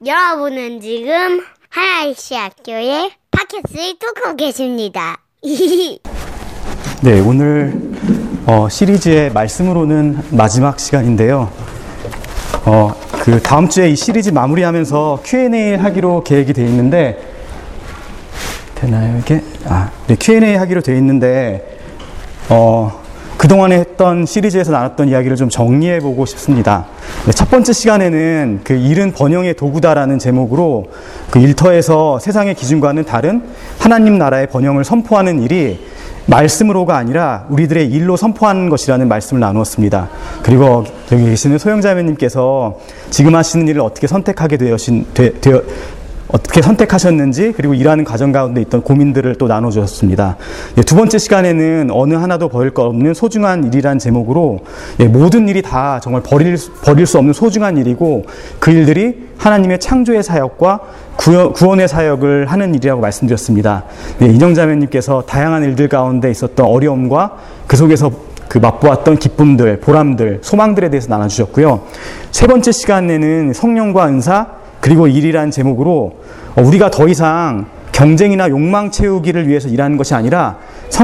여러분은 지금 하나이시 학교의 팟캐스트를 듣고 계십니다. 네, 오늘 시리즈의 말씀으로는 마지막 시간인데요. 그 다음 주에 이 시리즈 마무리하면서 Q&A 하기로 계획이 되어 있는데, 되나요, 이게? 네, Q&A 하기로 되어 있는데, 그동안에 했던 시리즈에서 나눴던 이야기를 좀 정리해보고 싶습니다. 네, 첫 번째 시간에는 그 일은 번영의 도구다라는 제목으로 그 일터에서 세상의 기준과는 다른 하나님 나라의 번영을 선포하는 일이 말씀으로가 아니라 우리들의 일로 선포하는 것이라는 말씀을 나누었습니다. 그리고 여기 계시는 소영자매님께서 지금 하시는 일을 어떻게 선택하게 어떻게 선택하셨는지, 그리고 일하는 과정 가운데 있던 고민들을 또 나눠주셨습니다. 두 번째 시간에는 어느 하나도 버릴 것 없는 소중한 일이란 제목으로 모든 일이 다 정말 버릴 수 없는 소중한 일이고, 그 일들이 하나님의 창조의 사역과 구원의 사역을 하는 일이라고 말씀드렸습니다. 인영자매님께서 다양한 일들 가운데 있었던 어려움과 그 속에서 그 맛보았던 기쁨들, 보람들, 소망들에 대해서 나눠주셨고요. 세 번째 시간에는 성령과 은사, 그리고 일이란 제목으로 우리가 더 이상 경쟁이나 욕망 채우기를 위해서 일하는 것이 아니라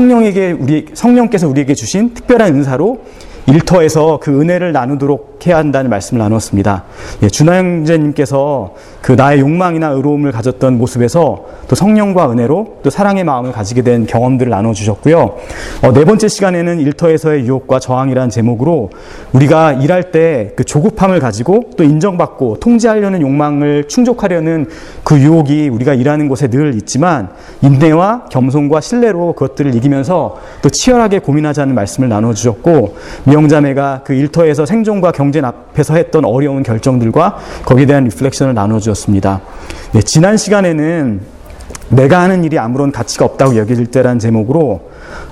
성령께서 우리에게 주신 특별한 은사로 일터에서 그 은혜를 나누도록 해야 한다는 말씀을 나누었습니다. 준하 형제님께서 그 나의 욕망이나 의로움을 가졌던 모습에서 또 성령과 은혜로 또 사랑의 마음을 가지게 된 경험들을 나눠주셨고요. 네 번째 시간에는 일터에서의 유혹과 저항이라는 제목으로 우리가 일할 때 그 조급함을 가지고 또 인정받고 통제하려는 욕망을 충족하려는 그 유혹이 우리가 일하는 곳에 늘 있지만, 인내와 겸손과 신뢰로 그것들을 이기면서 또 치열하게 고민하자는 말씀을 나눠주셨고, 미영자매가 그 일터에서 생존과 경쟁 앞에서 했던 어려운 결정들과 거기에 대한 리플렉션을 나눠주었습니다. 네, 지난 시간에는 내가 하는 일이 아무런 가치가 없다고 여겨질 때라는 제목으로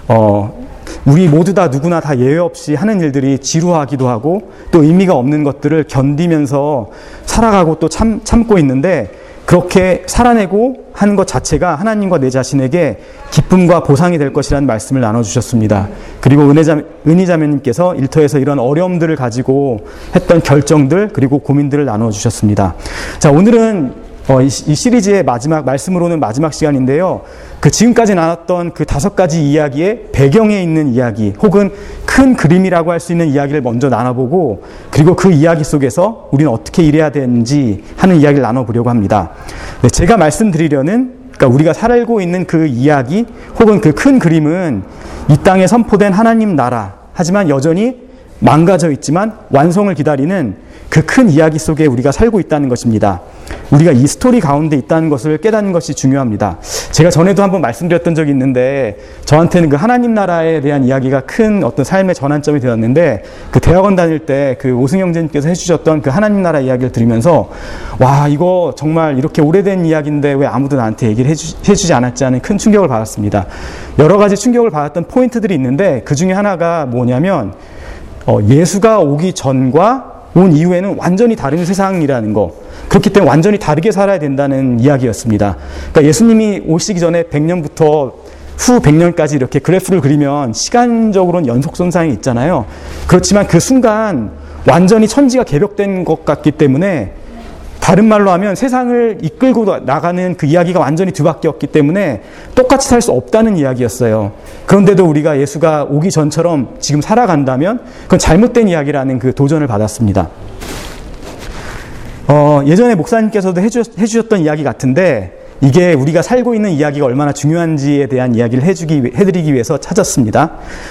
우리 모두 다 누구나 다 예외 없이 하는 일들이 지루하기도 하고 또 의미가 없는 것들을 견디면서 살아가고 또 참고 있는데, 그렇게 살아내고 하는 것 자체가 하나님과 내 자신에게 기쁨과 보상이 될 것이라는 말씀을 나눠주셨습니다. 그리고 은희자매님께서 일터에서 이런 어려움들을 가지고 했던 결정들, 그리고 고민들을 나눠주셨습니다. 자, 오늘은 이 시리즈의 말씀으로는 마지막 시간인데요. 그 지금까지 나눴던 그 5가지 이야기의 배경에 있는 이야기, 혹은 큰 그림이라고 할 수 있는 이야기를 먼저 나눠보고, 그리고 그 이야기 속에서 우리는 어떻게 일해야 되는지 하는 이야기를 나눠보려고 합니다. 네, 제가 말씀드리려는, 그러니까 우리가 살고 있는 그 이야기, 혹은 그 큰 그림은 이 땅에 선포된 하나님 나라, 하지만 여전히 망가져 있지만 완성을 기다리는 그 큰 이야기 속에 우리가 살고 있다는 것입니다. 우리가 이 스토리 가운데 있다는 것을 깨닫는 것이 중요합니다. 제가 전에도 한번 말씀드렸던 적이 있는데, 저한테는 그 하나님 나라에 대한 이야기가 큰 어떤 삶의 전환점이 되었는데, 그 대학원 다닐 때 그 오승영 선생님께서 해주셨던 그 하나님 나라 이야기를 들으면서, 와, 이거 정말 이렇게 오래된 이야기인데 왜 아무도 나한테 얘기를 해주지 않았지 하는 큰 충격을 받았습니다. 여러 가지 충격을 받았던 포인트들이 있는데, 그 중에 하나가 뭐냐면 예수가 오기 전과 온 이후에는 완전히 다른 세상이라는 거, 그렇기 때문에 완전히 다르게 살아야 된다는 이야기였습니다. 그러니까 예수님이 오시기 전에 100년부터 후 100년까지 이렇게 그래프를 그리면 시간적으로는 연속 손상이 있잖아요. 그렇지만 그 순간 완전히 천지가 개벽된 것 같기 때문에, 다른 말로 하면 세상을 이끌고 나가는 그 이야기가 완전히 뒤바뀌었기 때문에 똑같이 살 수 없다는 이야기였어요. 그런데도 우리가 예수가 오기 전처럼 지금 살아간다면 그건 잘못된 이야기라는 그 도전을 받았습니다. 예전에 목사님께서도 해주셨던 이야기 같은데, 이게 우리가 살고 있는 이야기가 얼마나 중요한지에 대한 이야기를 해드리기 위해서 찾았습니다.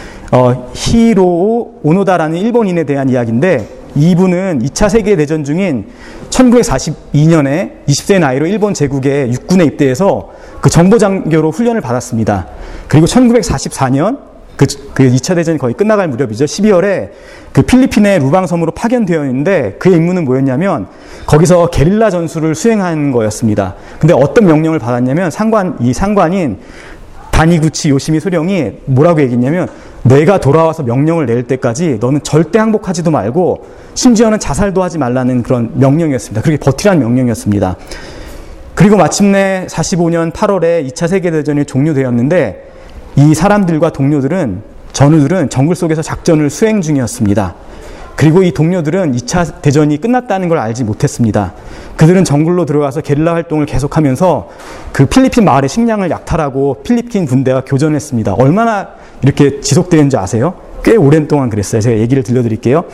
히로오 오노다라는 일본인에 대한 이야기인데, 이분은 2차 세계대전 중인 1942년에 20세 나이로 일본 제국의 육군에 입대해서 그 정보장교로 훈련을 받았습니다. 그리고 1944년 그 2차 대전이 거의 끝나갈 무렵이죠. 12월에 그 필리핀의 루방섬으로 파견되어 있는데, 그의 임무는 뭐였냐면 거기서 게릴라 전술을 수행하는 거였습니다. 근데 어떤 명령을 받았냐면 이 상관인 다니구치 요시미 소령이 뭐라고 얘기했냐면, 내가 돌아와서 명령을 낼 때까지 너는 절대 항복하지도 말고 심지어는 자살도 하지 말라는 그런 명령이었습니다. 그렇게 버티라는 명령이었습니다. 그리고 마침내 45년 8월에 2차 세계대전이 종료되었는데, 이 사람들과 전우들은 정글 속에서 작전을 수행 중이었습니다. 그리고 이 동료들은 2차 대전이 끝났다는 걸 알지 못했습니다. 그들은 정글로 들어가서 게릴라 활동을 계속하면서 그 필리핀 마을의 식량을 약탈하고 필리핀 군대와 교전했습니다. 얼마나 이렇게 지속되는지 아세요? 꽤 오랜 동안 그랬어요. 제가 얘기를 들려드릴게요.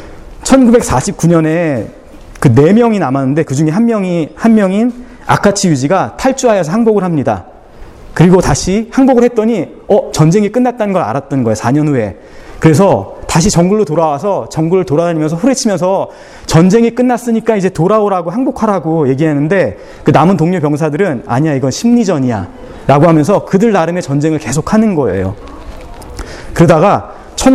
1949년에 그 4명이 남았는데 그 중에 한 명인 아카치 유지가 탈주하여서 항복을 합니다. 그리고 다시 항복을 했더니 전쟁이 끝났다는 걸 알았던 거예요. 4년 후에. 그래서 다시 정글로 돌아와서 정글을 돌아다니면서 후레치면서 전쟁이 끝났으니까 이제 돌아오라고 항복하라고 얘기하는데 그 남은 동료 병사들은 아니야, 이건 심리전이야 라고 하면서 그들 나름의 전쟁을 계속하는 거예요. 그러다가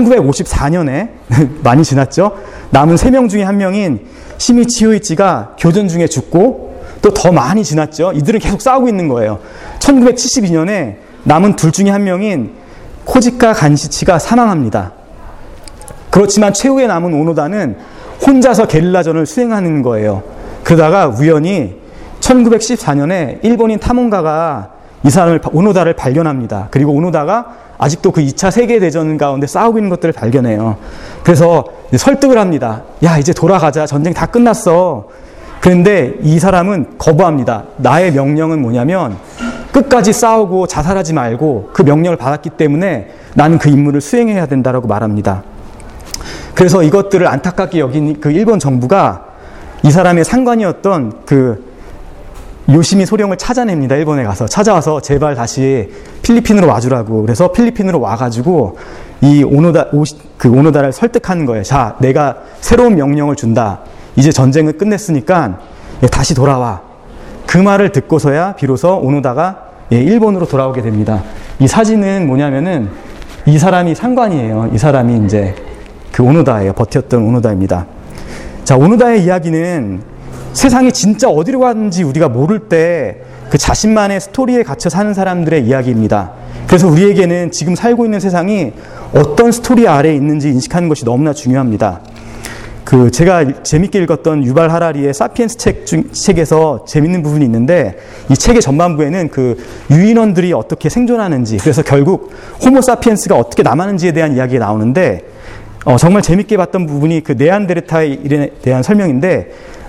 1954년에 많이 지났죠. 남은 3명 중에 한 명인 시미치 요이치가 교전 중에 죽고 또 더 많이 지났죠. 이들은 계속 싸우고 있는 거예요. 1972년에 남은 둘 중에 한 명인 코지카 간시치가 사망합니다. 그렇지만 최후에 남은 오노다는 혼자서 게릴라전을 수행하는 거예요. 그러다가 우연히 1914년에 일본인 탐험가가 이 사람을, 오노다를 발견합니다. 그리고 오노다가 아직도 그 2차 세계대전 가운데 싸우고 있는 것들을 발견해요. 그래서 설득을 합니다. 야, 이제 돌아가자. 전쟁 다 끝났어. 그런데 이 사람은 거부합니다. 나의 명령은 뭐냐면 끝까지 싸우고 자살하지 말고 그 명령을 받았기 때문에 나는 그 임무를 수행해야 된다라고 말합니다. 그래서 이것들을 안타깝게 여긴 그 일본 정부가 이 사람의 상관이었던 그 요시미 소령을 찾아냅니다. 일본에 가서 찾아와서 제발 다시 필리핀으로 와주라고. 그래서 필리핀으로 와가지고 이 오노다를 설득하는 거예요. 자, 내가 새로운 명령을 준다. 이제 전쟁을 끝냈으니까 다시 돌아와. 그 말을 듣고서야 비로소 오노다가 일본으로 돌아오게 됩니다. 이 사진은 뭐냐면은 이 사람이 상관이에요. 이 사람이 이제 그 오노다예요. 버텼던 오노다입니다. 자, 오노다의 이야기는 세상이 진짜 어디로 가는지 우리가 모를 때 그 자신만의 스토리에 갇혀 사는 사람들의 이야기입니다. 그래서 우리에게는 지금 살고 있는 세상이 어떤 스토리 아래에 있는지 인식하는 것이 너무나 중요합니다. 그 제가 재밌게 읽었던 유발 하라리의 사피엔스 책에서 재밌는 부분이 있는데 이 책의 전반부에는 그 유인원들이 어떻게 생존하는지, 그래서 결국 호모 사피엔스가 어떻게 남았는지에 대한 이야기가 나오는데 정말 재밌게 봤던 부분이 그 네안데르탈인에 대한 설명인데,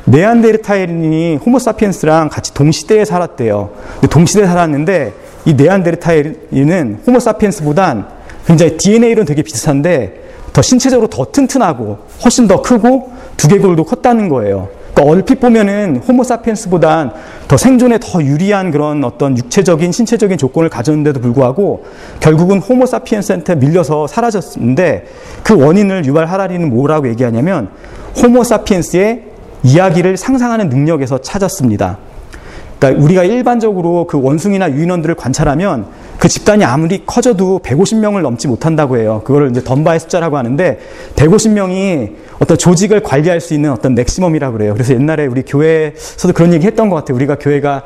네안데르탈인이 호모 사피엔스랑 같이 동시대에 살았대요. 동시대에 살았는데 이 네안데르탈인은 호모 사피엔스보단 굉장히 DNA로는 되게 비슷한데 더 신체적으로 더 튼튼하고 훨씬 더 크고 두개골도 컸다는 거예요. 그러니까 얼핏 보면은 호모 사피엔스보단 더 생존에 더 유리한 그런 어떤 육체적인 신체적인 조건을 가졌는데도 불구하고 결국은 호모 사피엔스한테 밀려서 사라졌는데, 그 원인을 유발 하라리는 뭐라고 얘기하냐면 호모 사피엔스의 이야기를 상상하는 능력에서 찾았습니다. 그러니까 우리가 일반적으로 그 원숭이나 유인원들을 관찰하면 그 집단이 아무리 커져도 150명을 넘지 못한다고 해요. 그거를 이제 던바의 숫자라고 하는데 150명이 어떤 조직을 관리할 수 있는 어떤 맥시멈이라고 그래요. 그래서 옛날에 우리 교회에서도 그런 얘기 했던 것 같아요. 우리가 교회가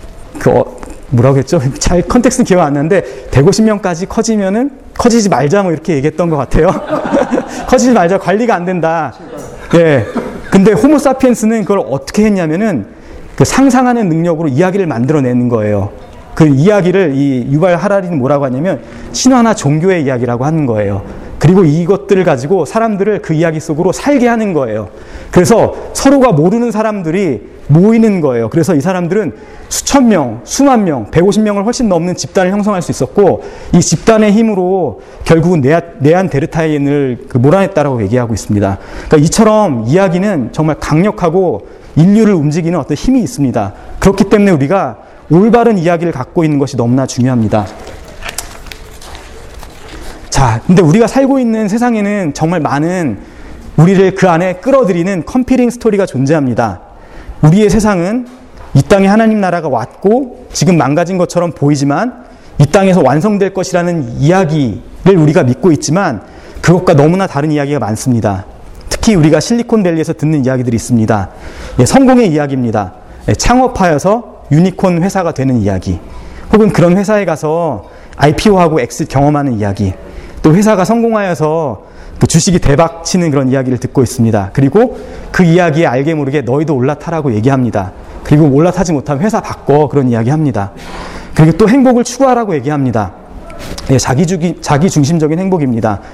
뭐라고 했죠? 잘 컨텍스트는 기억 안 나는데 150명까지 커지면은 커지지 말자 뭐 이렇게 얘기했던 것 같아요. 커지지 말자, 관리가 안 된다. 예. 근데 호모 사피엔스는 그걸 어떻게 했냐면은 그 상상하는 능력으로 이야기를 만들어내는 거예요. 그 이야기를 이 유발 하라리는 뭐라고 하냐면 신화나 종교의 이야기라고 하는 거예요. 그리고 이것들을 가지고 사람들을 그 이야기 속으로 살게 하는 거예요. 그래서 서로가 모르는 사람들이 모이는 거예요. 그래서 이 사람들은 수천 명, 수만 명, 150명을 훨씬 넘는 집단을 형성할 수 있었고, 이 집단의 힘으로 결국은 네안데르탈인을 몰아냈다라고 얘기하고 있습니다. 그러니까 이처럼 이야기는 정말 강력하고 인류를 움직이는 어떤 힘이 있습니다. 그렇기 때문에 우리가 올바른 이야기를 갖고 있는 것이 너무나 중요합니다. 자, 근데 우리가 살고 있는 세상에는 정말 많은 우리를 그 안에 끌어들이는 컴피링 스토리가 존재합니다. 우리의 세상은 이 땅에 하나님 나라가 왔고 지금 망가진 것처럼 보이지만 이 땅에서 완성될 것이라는 이야기를 우리가 믿고 있지만 그것과 너무나 다른 이야기가 많습니다. 특히 우리가 실리콘밸리에서 듣는 이야기들이 있습니다. 성공의 이야기입니다. 창업하여서 유니콘 회사가 되는 이야기, 혹은 그런 회사에 가서 IPO하고 엑sit 경험하는 이야기, 또 회사가 성공하여서 그 주식이 대박 치는 그런 이야기를 듣고 있습니다. 그리고 그 이야기에 알게 모르게 너희도 올라타라고 얘기합니다. 그리고 올라타지 못하면 회사 바꿔, 그런 이야기 합니다. 그리고 또 행복을 추구하라고 얘기합니다. 자기 중심적인 행복입니다.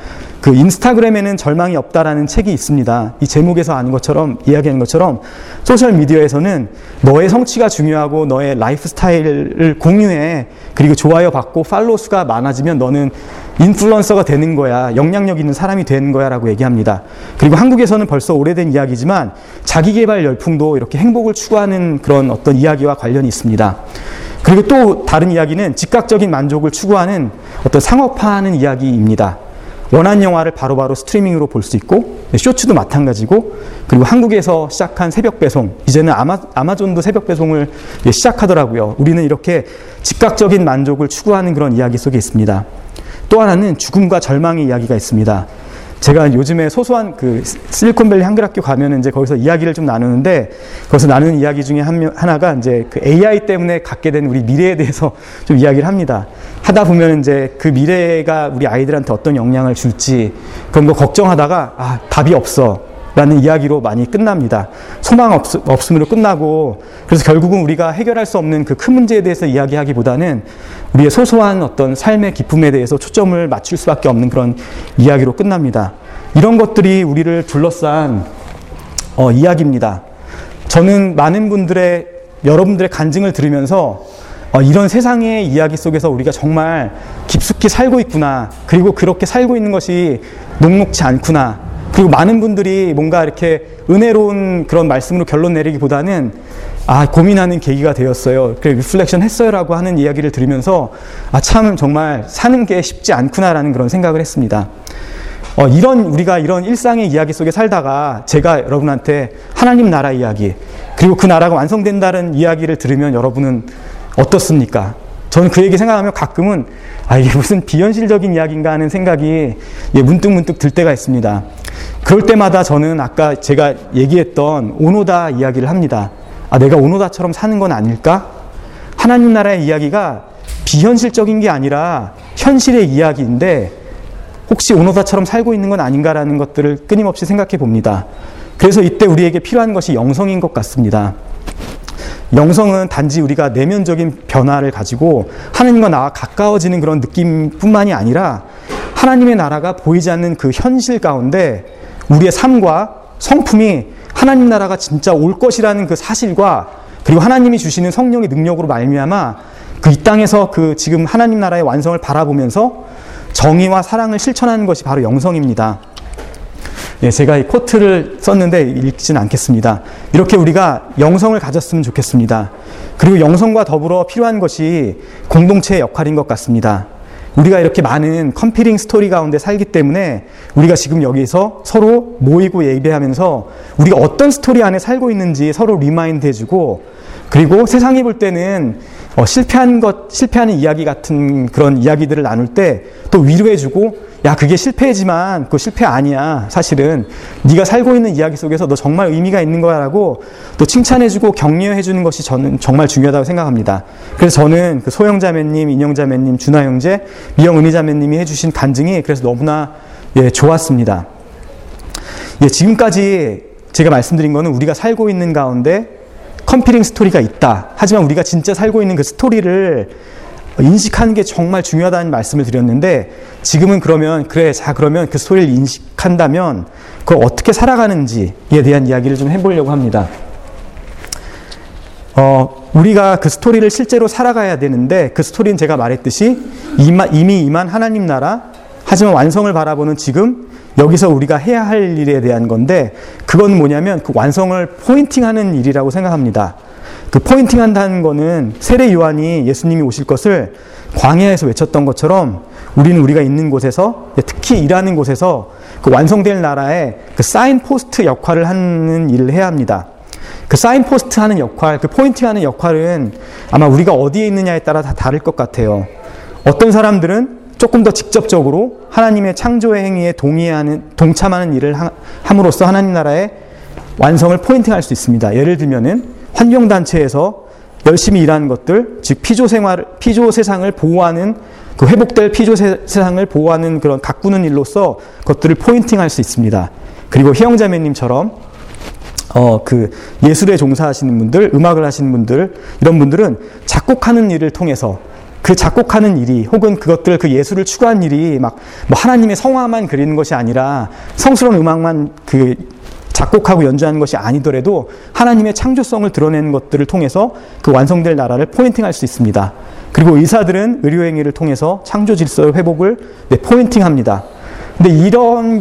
그 인스타그램에는 절망이 없다라는 책이 있습니다. 이 제목에서 아는 것처럼, 이야기하는 것처럼 소셜미디어에서는 너의 성취가 중요하고 너의 라이프 스타일을 공유해. 그리고 좋아요 받고 팔로우 수가 많아지면 너는 인플루언서가 되는 거야. 영향력 있는 사람이 되는 거야 라고 얘기합니다. 그리고 한국에서는 벌써 오래된 이야기지만 자기계발 열풍도 이렇게 행복을 추구하는 그런 어떤 이야기와 관련이 있습니다. 그리고 또 다른 이야기는 즉각적인 만족을 추구하는 어떤 상업화하는 이야기입니다. 원하는 영화를 바로바로 스트리밍으로 볼 수 있고, 쇼츠도 마찬가지고, 그리고 한국에서 시작한 새벽 배송, 이제는 아마존도 새벽 배송을 시작하더라고요. 우리는 이렇게 즉각적인 만족을 추구하는 그런 이야기 속에 있습니다. 또 하나는 죽음과 절망의 이야기가 있습니다. 제가 요즘에 소소한 그 실리콘밸리 한글학교 가면은 이제 거기서 이야기를 좀 나누는데, 거기서 나누는 이야기 중에 하나가 이제 그 AI 때문에 갖게 된 우리 미래에 대해서 좀 이야기를 합니다. 하다 보면 이제 그 미래가 우리 아이들한테 어떤 영향을 줄지 그런 거 걱정하다가 답이 없어 라는 이야기로 많이 끝납니다. 소망 없음으로 끝나고, 그래서 결국은 우리가 해결할 수 없는 그 큰 문제에 대해서 이야기하기보다는 우리의 소소한 어떤 삶의 기쁨에 대해서 초점을 맞출 수밖에 없는 그런 이야기로 끝납니다. 이런 것들이 우리를 둘러싼 이야기입니다. 저는 많은 여러분들의 간증을 들으면서 이런 세상의 이야기 속에서 우리가 정말 깊숙이 살고 있구나, 그리고 그렇게 살고 있는 것이 녹록지 않구나, 그리고 많은 분들이 뭔가 이렇게 은혜로운 그런 말씀으로 결론 내리기보다는 고민하는 계기가 되었어요. 그래 리플렉션 했어요라고 하는 이야기를 들으면서 참 정말 사는 게 쉽지 않구나라는 그런 생각을 했습니다. 우리가 이런 일상의 이야기 속에 살다가 제가 여러분한테 하나님 나라 이야기, 그리고 그 나라가 완성된다는 이야기를 들으면 여러분은 어떻습니까? 저는 그 얘기 생각하면 가끔은 이게 무슨 비현실적인 이야기인가 하는 생각이 문득문득 들 때가 있습니다. 그럴 때마다 저는 아까 제가 얘기했던 오노다 이야기를 합니다. 내가 오노다처럼 사는 건 아닐까? 하나님 나라의 이야기가 비현실적인 게 아니라 현실의 이야기인데 혹시 오노다처럼 살고 있는 건 아닌가라는 것들을 끊임없이 생각해 봅니다. 그래서 이때 우리에게 필요한 것이 영성인 것 같습니다. 영성은 단지 우리가 내면적인 변화를 가지고 하나님과 나와 가까워지는 그런 느낌뿐만이 아니라 하나님의 나라가 보이지 않는 그 현실 가운데 우리의 삶과 성품이 하나님 나라가 진짜 올 것이라는 그 사실과, 그리고 하나님이 주시는 성령의 능력으로 말미암아 그 이 땅에서 그 지금 하나님 나라의 완성을 바라보면서 정의와 사랑을 실천하는 것이 바로 영성입니다. 제가 이 코트를 썼는데 읽지는 않겠습니다. 이렇게 우리가 영성을 가졌으면 좋겠습니다. 그리고 영성과 더불어 필요한 것이 공동체의 역할인 것 같습니다. 우리가 이렇게 많은 컴피링 스토리 가운데 살기 때문에 우리가 지금 여기서 서로 모이고 예배하면서 우리가 어떤 스토리 안에 살고 있는지 서로 리마인드 해주고, 그리고 세상이 볼 때는 실패하는 이야기 같은 그런 이야기들을 나눌 때 또 위로해주고, 그게 실패지만 그거 실패 아니야. 사실은 네가 살고 있는 이야기 속에서 너 정말 의미가 있는 거야 라고 또 칭찬해주고 격려해주는 것이 저는 정말 중요하다고 생각합니다. 그래서 저는 그 소영자매님, 인영자매님, 준하 형제, 미영은희자매님이 해주신 간증이 그래서 너무나 좋았습니다. 지금까지 제가 말씀드린 거는 우리가 살고 있는 가운데 컴피링 스토리가 있다. 하지만 우리가 진짜 살고 있는 그 스토리를 인식하는 게 정말 중요하다는 말씀을 드렸는데, 지금은 그러면 그러면 그 스토리를 인식한다면 그걸 어떻게 살아가는지에 대한 이야기를 좀 해보려고 합니다. 우리가 그 스토리를 실제로 살아가야 되는데, 그 스토리는 제가 말했듯이 이미 임한 하나님 나라, 하지만 완성을 바라보는 지금 여기서 우리가 해야 할 일에 대한 건데, 그건 뭐냐면 그 완성을 포인팅하는 일이라고 생각합니다. 그 포인팅한다는 거는 세례 요한이 예수님이 오실 것을 광야에서 외쳤던 것처럼 우리가 있는 곳에서, 특히 일하는 곳에서 그 완성될 나라의 그 사인포스트 역할을 하는 일을 해야 합니다. 그 사인포스트 하는 역할, 그 포인팅하는 역할은 아마 우리가 어디에 있느냐에 따라 다 다를 것 같아요. 어떤 사람들은 조금 더 직접적으로 하나님의 창조의 행위에 동참하는 일을 함으로써 하나님 나라의 완성을 포인팅할 수 있습니다. 예를 들면은 환경단체에서 열심히 일하는 것들, 즉 피조 세상을 보호하는, 그 회복될 피조 세상을 보호하는 그런 가꾸는 일로서 그것들을 포인팅할 수 있습니다. 그리고 희영자매님처럼 그 예술에 종사하시는 분들, 음악을 하시는 분들, 이런 분들은 작곡하는 일을 통해서 그 작곡하는 일이 혹은 그것들 그 예술을 추구한 일이 막 뭐 하나님의 성화만 그리는 것이 아니라 성스러운 음악만 그 작곡하고 연주하는 것이 아니더라도 하나님의 창조성을 드러내는 것들을 통해서 그 완성될 나라를 포인팅할 수 있습니다. 그리고 의사들은 의료행위를 통해서 창조 질서의 회복을 포인팅합니다. 근데 이런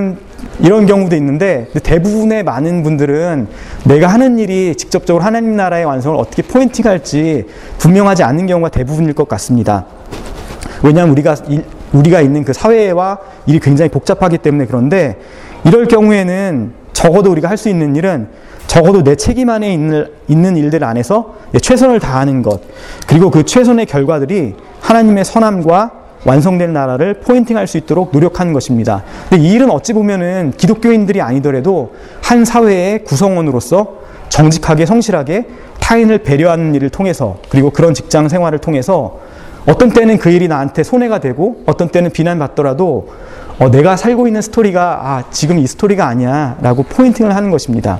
경우도 있는데 대부분의 많은 분들은 내가 하는 일이 직접적으로 하나님 나라의 완성을 어떻게 포인팅할지 분명하지 않은 경우가 대부분일 것 같습니다. 왜냐하면 우리가 있는 그 사회와 일이 굉장히 복잡하기 때문에. 그런데 이럴 경우에는 적어도 우리가 할 수 있는 일은 적어도 내 책임 안에 있는 일들 안에서 최선을 다하는 것, 그리고 그 최선의 결과들이 하나님의 선함과 완성될 나라를 포인팅할 수 있도록 노력하는 것입니다. 근데 이 일은 어찌 보면은 기독교인들이 아니더라도 한 사회의 구성원으로서 정직하게 성실하게 타인을 배려하는 일을 통해서, 그리고 그런 직장 생활을 통해서 어떤 때는 그 일이 나한테 손해가 되고 어떤 때는 비난받더라도 내가 살고 있는 스토리가 지금 이 스토리가 아니야 라고 포인팅을 하는 것입니다.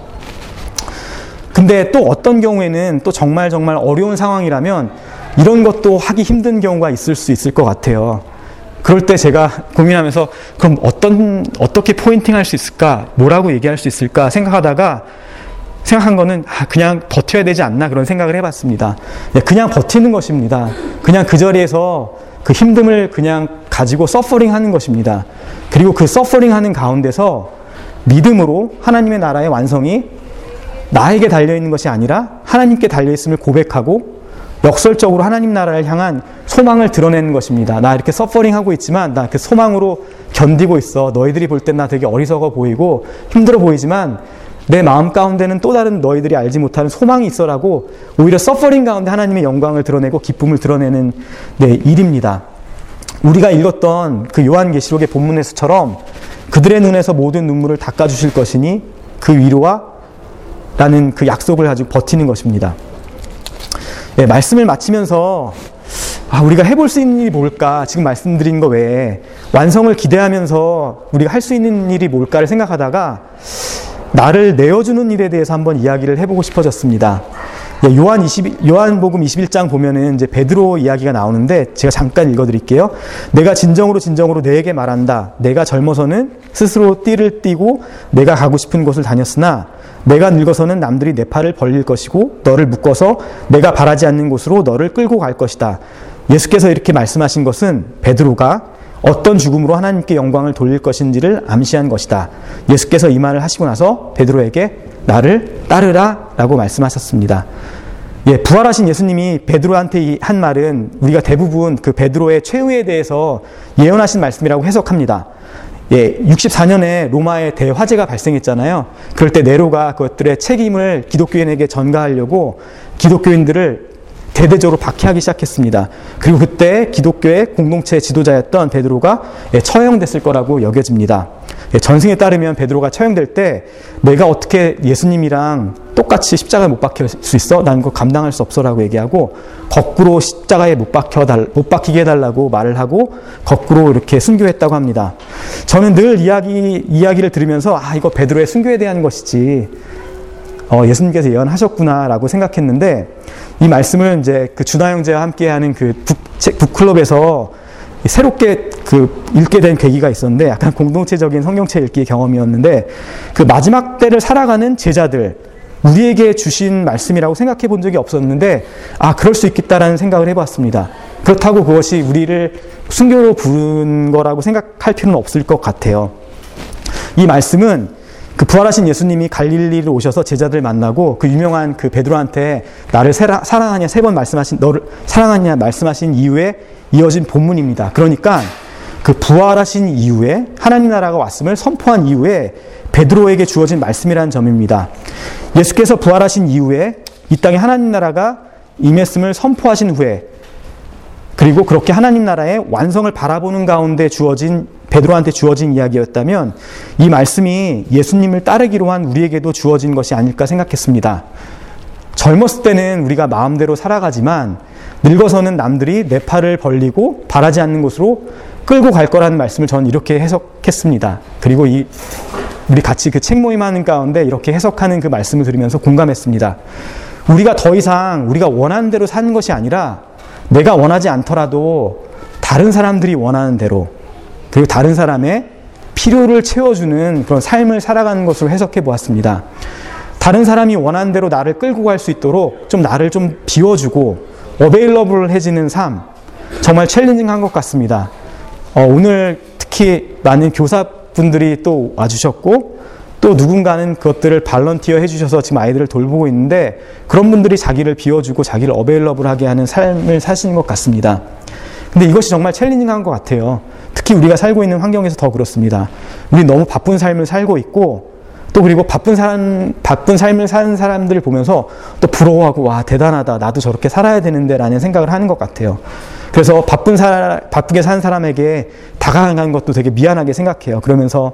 근데 또 어떤 경우에는 또 정말 어려운 상황이라면 이런 것도 하기 힘든 경우가 있을 수 있을 것 같아요. 그럴 때 제가 고민하면서 그럼 어떻게 포인팅할 수 있을까? 뭐라고 얘기할 수 있을까? 생각한 거는 그냥 버텨야 되지 않나 그런 생각을 해봤습니다. 그냥 버티는 것입니다. 그냥 그 자리에서 그 힘듦을 그냥 가지고 서퍼링 하는 것입니다. 그리고 그 서퍼링 하는 가운데서 믿음으로 하나님의 나라의 완성이 나에게 달려있는 것이 아니라 하나님께 달려있음을 고백하고 역설적으로 하나님 나라를 향한 소망을 드러내는 것입니다. 나 이렇게 서퍼링하고 있지만 나 그 소망으로 견디고 있어. 너희들이 볼 땐 나 되게 어리석어 보이고 힘들어 보이지만 내 마음 가운데는 또 다른 너희들이 알지 못하는 소망이 있어라고 오히려 서퍼링 가운데 하나님의 영광을 드러내고 기쁨을 드러내는 일입니다. 우리가 읽었던 그 요한계시록의 본문에서처럼 그들의 눈에서 모든 눈물을 닦아주실 것이니 그 위로와 라는 그 약속을 가지고 버티는 것입니다. 말씀을 마치면서 우리가 해볼 수 있는 일이 뭘까? 지금 말씀드린 거 외에 완성을 기대하면서 우리가 할 수 있는 일이 뭘까를 생각하다가 나를 내어주는 일에 대해서 한번 이야기를 해보고 싶어졌습니다. 요한복음 21장 보면은 이제 베드로 이야기가 나오는데 제가 잠깐 읽어드릴게요. 내가 진정으로 너에게 말한다. 내가 젊어서는 스스로 띠를 띠고 내가 가고 싶은 곳을 다녔으나 내가 늙어서는 남들이 내 팔을 벌릴 것이고 너를 묶어서 내가 바라지 않는 곳으로 너를 끌고 갈 것이다. 예수께서 이렇게 말씀하신 것은 베드로가 어떤 죽음으로 하나님께 영광을 돌릴 것인지를 암시한 것이다. 예수께서 이 말을 하시고 나서 베드로에게 나를 따르라 라고 말씀하셨습니다. 부활하신 예수님이 베드로한테 한 말은 우리가 대부분 그 베드로의 최후에 대해서 예언하신 말씀이라고 해석합니다. 64년에 로마에 대화재가 발생했잖아요. 그럴 때 네로가 그것들의 책임을 기독교인에게 전가하려고 기독교인들을 대대적으로 박해하기 시작했습니다. 그리고 그때 기독교의 공동체 지도자였던 베드로가 처형됐을 거라고 여겨집니다. 전승에 따르면 베드로가 처형될 때 내가 어떻게 예수님이랑 똑같이 십자가에 못 박힐 수 있어? 나는 그거 감당할 수 없어라고 얘기하고 거꾸로 십자가에 못 박히게 해달라고 말을 하고 거꾸로 이렇게 순교했다고 합니다. 저는 늘 이야기를 들으면서 이거 베드로의 순교에 대한 것이지 예수님께서 예언하셨구나라고 생각했는데 이 말씀을 이제 그 준하 형제와 함께하는 그 북클럽에서 새롭게 읽게 된 계기가 있었는데 약간 공동체적인 성경책 읽기 경험이었는데 그 마지막 때를 살아가는 제자들 우리에게 주신 말씀이라고 생각해 본 적이 없었는데 그럴 수 있겠다라는 생각을 해봤습니다. 그렇다고 그것이 우리를 순교로 부른 거라고 생각할 필요는 없을 것 같아요. 이 말씀은 그 부활하신 예수님이 갈릴리로 오셔서 제자들 만나고 그 유명한 그 베드로한테 나를 사랑하냐 3번 말씀하신 너를 사랑하냐 말씀하신 이후에 이어진 본문입니다. 그러니까 그 부활하신 이후에 하나님 나라가 왔음을 선포한 이후에 베드로에게 주어진 말씀이라는 점입니다. 예수께서 부활하신 이후에 이 땅에 하나님 나라가 임했음을 선포하신 후에 그리고 그렇게 하나님 나라의 완성을 바라보는 가운데 베드로한테 주어진 이야기였다면 이 말씀이 예수님을 따르기로 한 우리에게도 주어진 것이 아닐까 생각했습니다. 젊었을 때는 우리가 마음대로 살아가지만 늙어서는 남들이 내 팔을 벌리고 바라지 않는 곳으로 끌고 갈 거라는 말씀을 저는 이렇게 해석했습니다. 그리고 우리 같이 그 책 모임하는 가운데 이렇게 해석하는 그 말씀을 들으면서 공감했습니다. 우리가 더 이상 우리가 원하는 대로 사는 것이 아니라 내가 원하지 않더라도 다른 사람들이 원하는 대로, 그리고 다른 사람의 필요를 채워주는 그런 삶을 살아가는 것으로 해석해 보았습니다. 다른 사람이 원하는 대로 나를 끌고 갈 수 있도록 좀 나를 좀 비워주고 어베일러블해지는 삶, 정말 챌린징한 것 같습니다. 오늘 특히 많은 교사분들이 또 와주셨고, 또 누군가는 그것들을 발런티어 해주셔서 지금 아이들을 돌보고 있는데, 그런 분들이 자기를 비워주고 자기를 어베일러블하게 하는 삶을 사시는 것 같습니다. 근데 이것이 정말 챌린징한 것 같아요. 특히 우리가 살고 있는 환경에서 더 그렇습니다. 우리 너무 바쁜 삶을 살고 있고, 또 그리고 바쁜 삶을 사는 사람들을 보면서 또 부러워하고, 와, 대단하다, 나도 저렇게 살아야 되는데 라는 생각을 하는 것 같아요. 그래서 바쁘게 사는 사람에게 다가가는 것도 되게 미안하게 생각해요. 그러면서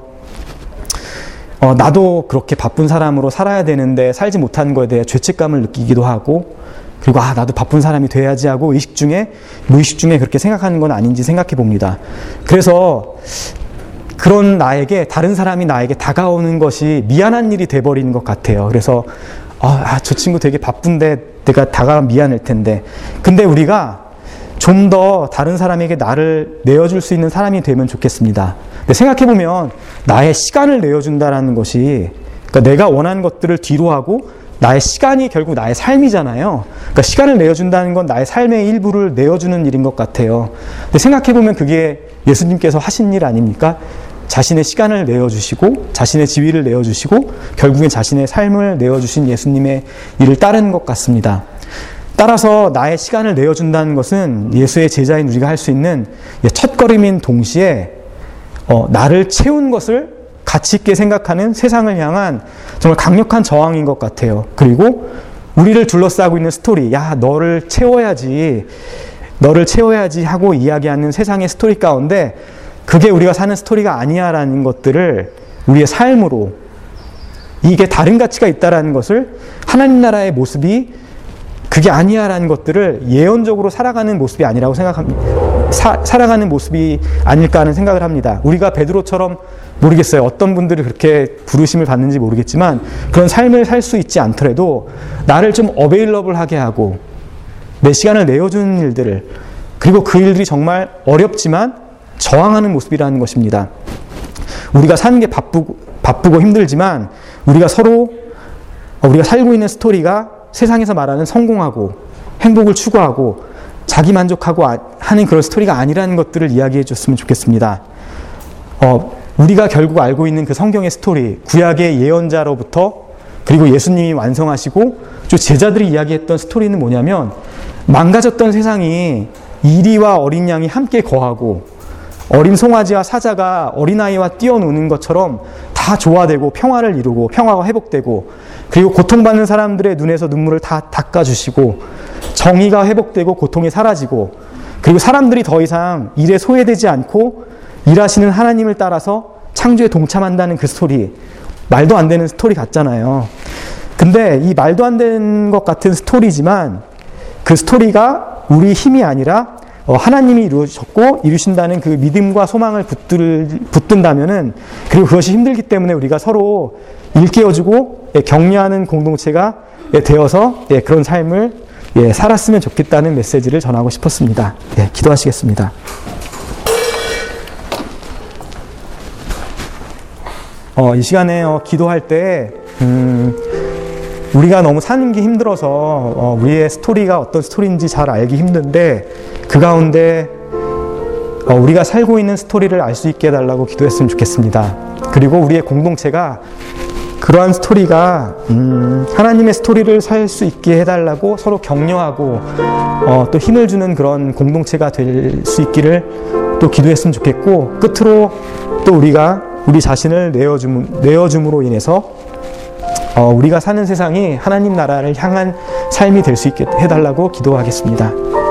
나도 그렇게 바쁜 사람으로 살아야 되는데 살지 못하는 것에 대해 죄책감을 느끼기도 하고, 그리고 나도 바쁜 사람이 돼야지 하고 무의식 중에 그렇게 생각하는 건 아닌지 생각해 봅니다. 그래서 그런 나에게, 다른 사람이 나에게 다가오는 것이 미안한 일이 돼버리는 것 같아요. 그래서 저 친구 되게 바쁜데 내가 다가가면 미안할 텐데. 근데 우리가 좀 더 다른 사람에게 나를 내어줄 수 있는 사람이 되면 좋겠습니다. 근데 생각해보면 나의 시간을 내어준다는 것이, 그러니까 내가 원하는 것들을 뒤로 하고 나의 시간이 결국 나의 삶이잖아요. 그러니까 시간을 내어준다는 건 나의 삶의 일부를 내어주는 일인 것 같아요. 근데 생각해보면 그게 예수님께서 하신 일 아닙니까? 자신의 시간을 내어주시고 자신의 지위를 내어주시고 결국엔 자신의 삶을 내어주신 예수님의 일을 따르는 것 같습니다. 따라서 나의 시간을 내어준다는 것은 예수의 제자인 우리가 할 수 있는 첫걸음인 동시에 나를 채운 것을 가치 있게 생각하는 세상을 향한 정말 강력한 저항인 것 같아요. 그리고 우리를 둘러싸고 있는 스토리, 야, 너를 채워야지 하고 이야기하는 세상의 스토리 가운데 그게 우리가 사는 스토리가 아니야라는 것들을 우리의 삶으로, 이게 다른 가치가 있다라는 것을, 하나님 나라의 모습이 그게 아니야라는 것들을 예언적으로 살아가는 모습이 아니라고 생각합니다. 살아가는 모습이 아닐까 하는 생각을 합니다. 우리가 베드로처럼, 모르겠어요, 어떤 분들이 그렇게 부르심을 받는지 모르겠지만 그런 삶을 살 수 있지 않더라도 나를 좀 어베일러블하게 하고 내 시간을 내어주는 일들을, 그리고 그 일들이 정말 어렵지만 저항하는 모습이라는 것입니다. 우리가 사는 게 바쁘고 힘들지만 우리가 살고 있는 스토리가 세상에서 말하는 성공하고 행복을 추구하고 자기 만족하고 하는 그런 스토리가 아니라는 것들을 이야기해 줬으면 좋겠습니다. 우리가 결국 알고 있는 그 성경의 스토리, 구약의 예언자로부터 그리고 예수님이 완성하시고 또 제자들이 이야기했던 스토리는 뭐냐면, 망가졌던 세상이 이리와 어린 양이 함께 거하고 어린 송아지와 사자가 어린아이와 뛰어노는 것처럼 다 조화되고 평화를 이루고 평화가 회복되고, 그리고 고통받는 사람들의 눈에서 눈물을 다 닦아주시고 정의가 회복되고 고통이 사라지고, 그리고 사람들이 더 이상 일에 소외되지 않고 일하시는 하나님을 따라서 창조에 동참한다는 그 스토리, 말도 안 되는 스토리 같잖아요. 근데 이 말도 안 되는 것 같은 스토리지만 그 스토리가 우리 힘이 아니라 하나님이 이루신다는 그 믿음과 소망을 붙든다면은, 그리고 그것이 힘들기 때문에 우리가 서로 일깨워주고 격려하는 공동체가 되어서 그런 삶을 살았으면 좋겠다는 메시지를 전하고 싶었습니다. 기도하시겠습니다. 이 시간에 기도할 때 우리가 너무 사는 게 힘들어서 우리의 스토리가 어떤 스토리인지 잘 알기 힘든데, 그 가운데 우리가 살고 있는 스토리를 알 수 있게 해달라고 기도했으면 좋겠습니다. 그리고 우리의 공동체가 그러한 스토리가 하나님의 스토리를 살 수 있게 해달라고 서로 격려하고 또 힘을 주는 그런 공동체가 될 수 있기를 또 기도했으면 좋겠고, 끝으로 또 우리가 우리 자신을 내어줌으로 인해서 우리가 사는 세상이 하나님 나라를 향한 삶이 될 수 있게 해달라고 기도하겠습니다.